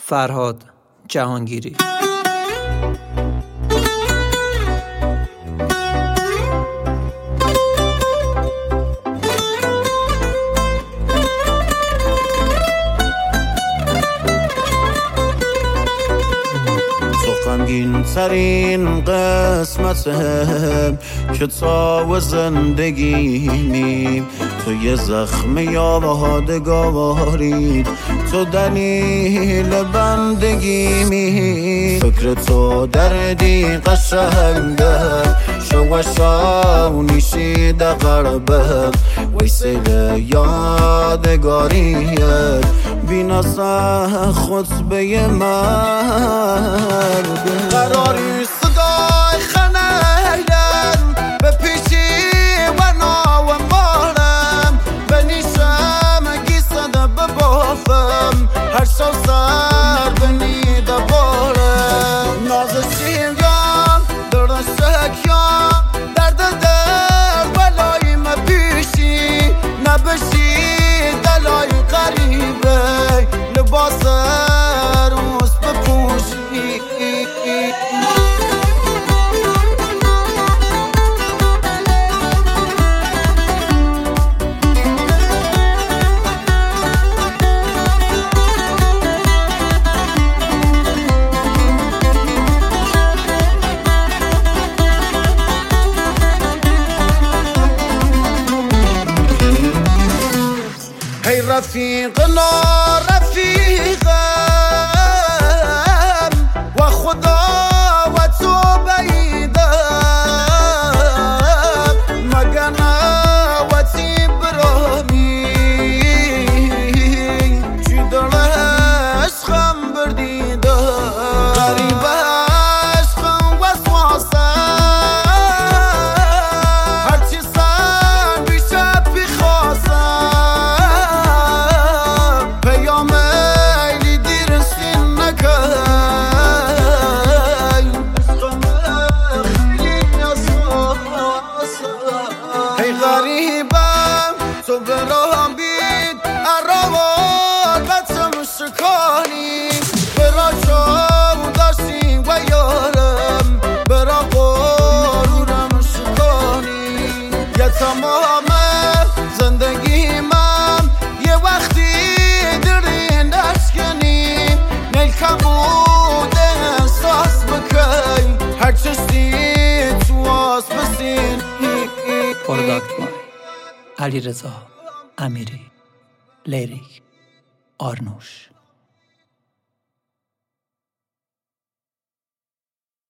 فرهاد جهانگیری. غمگین ترین قسمته کتاب زندگیمی، تو یه زخم یادگاری، تو دلیل بندگیمی. فکر تو دردی قشنگه شوشانی شیده غربه ویسیل یادگاریه بیناسه خطبه من قراری صدای خنیدن به پیشی و ناو مارم به نیشم گیسده ببافم هر شو سر بنیده بارم نازشیم یام درشک یام درد دل بلای ما پیشی نبشی دلای غریبه لباس روز بپوشی. هی رفیقنا رفیقم و خدا و تو بعیدم مگنه و تی برامی چی در عشقم بردیدم غریب عشقم وسواسم هرچی سر بیشه بخواستم پیام ایلی دیر سین نکن هی غریبم تو برام بید اراوان بچم شکانی برا چون داشتیم و یارم برا غرورم شکانی یه تمام زندگی من یه وقتی درین اشکنی نیکم بوده احساس بکن هر چشتی تو آس بسین. پروداکت بای علیرضا امیری، لیریک آرنوش.